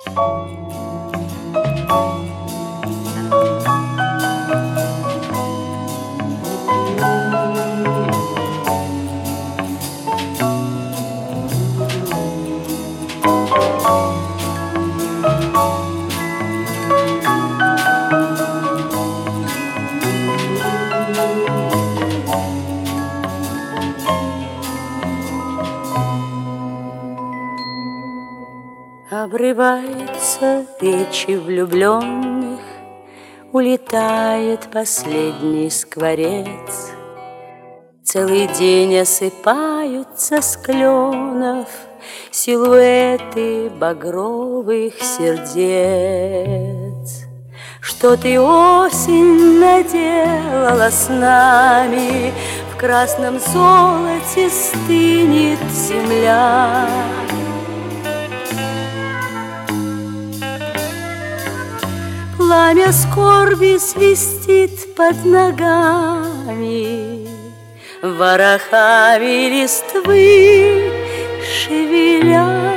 Обрываются речи влюбленных, улетает последний скворец. Целый день осыпаются с кленов силуэты багровых сердец. Что ты, осень, наделала с нами? В красном золоте стынет земля. Пламя скорби свистит под ногами, ворохами листвы шевеля.